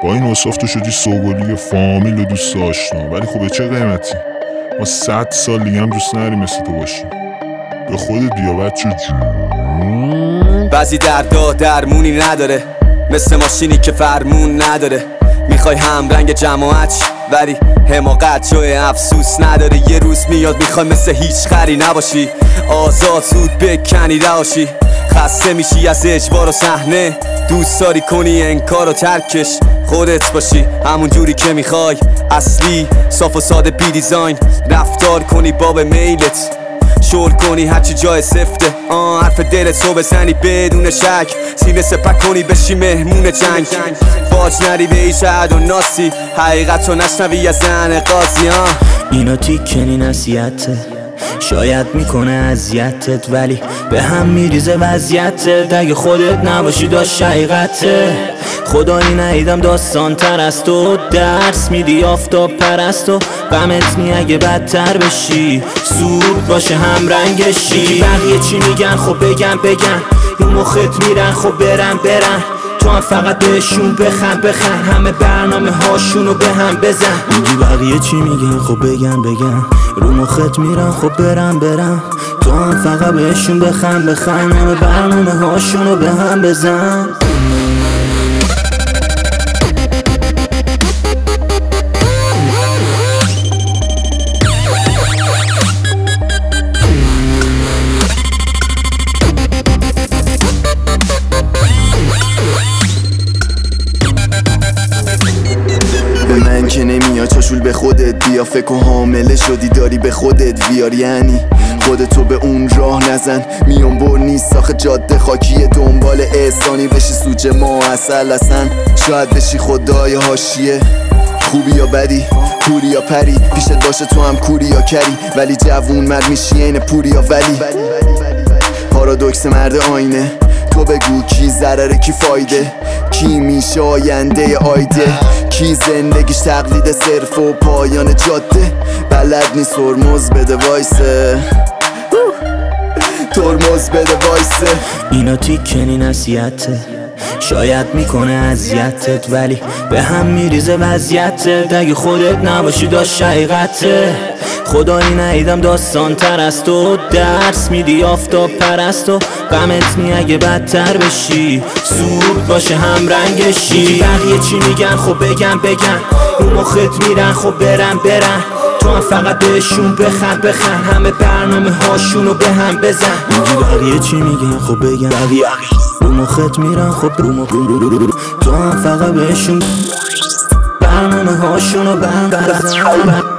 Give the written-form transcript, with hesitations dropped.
با این اوصاف تو شدی سوگلی فامیل و دوست آشنا، ولی خب به چه قیمتی؟ ما 100 سال دیگه هم دوست نداریم مثل تو باشیم. به خودت بیا بچه جون. بعضی دردا درمونی نداره، مثل ماشینی که فرمون نداره. میخوای همرنگ جماعت ولی حماقت جای افسوس نداره. یه روز میاد میخوای مثل هیچ خری نباشی، آزاد زود بکنی رهاشی. خسته میشی از اجبار و صحنه، دوست داری کنی انکار و ترکش خودت باشی همون جوری که میخوای، اصلی صاف و ساده بی دیزاین رفتار کنی باب میلت، شل کنی هرچی جای سفته. حرف دلت رو بزنی بدون شک، سینه سپک کنی بشی مهمون جنگ. باج نری به هیچ عهد و ناسی، حقیقت رو نشنوی از زن قاضی. اینا تیکنی نصیحته، شاید میکنه اذیتت ولی به هم میریزه وضعیتت. اگه خودت نباشی داشت حقیقته. خدایی ندیدم داستان تر از تو، درس میدی آفتاب پرست و غمت نی اگه بدتر بشی، زود باشه هم رنگشی. بقیه چی میگن خب بگن رو مخت میرن خب برن تو هم فقط بهشون بخن همه برنامه هاشونو به هم بزن. میگی بقیه چی میگن خب بگن رو مخت میرن خب برن تو هم فقط بهشون بخن همه برنامه هاشونو به هم بزن. من که نمیاد چاشول به خودت بیا، فکر و حامله شدی داری به خودت بیار، یعنی خودتو به اون راه نزن. میون بر نیست آخه جاده خاکیه، دنبال احسانی بشی سوچه ما اصل اصلا. شاید بشی خدای حاشیه، خوبی یا بدی کوری یا پری، پیشت باشه تو هم کوری یا کری، ولی جوون مرد میشی این پوری یا ولی. پارادوکس مرد آینه، تو بگو کی ضرره کی فایده، کی میشه آینده آیده، کی زندگیش تقلید صرف و پایان جاده. بلد نیست ترمز بده وایسه، ترمز بده وایسه. اینا تیکنی نصیحته، شاید میکنه اذیتت ولی به هم میریزه وضعیتت. اگه خودت نباشی داشت حقیقته. خدایی ندیدم داستان تر از تو، درس میدی آفتاب پرست و غمت نی اگه بدتر بشی، زود باشه هم رنگشی. بقیه چی میگن خب بگن رو مخت میرن خب برن تو هم فقط بهشون بخن همه برنامه هاشونو به هم بزن. میگی بقیه چی میگن خب بگن رو مخت میرن خب تو هم فقط بهشون برنامه هاشونو به هم بزن.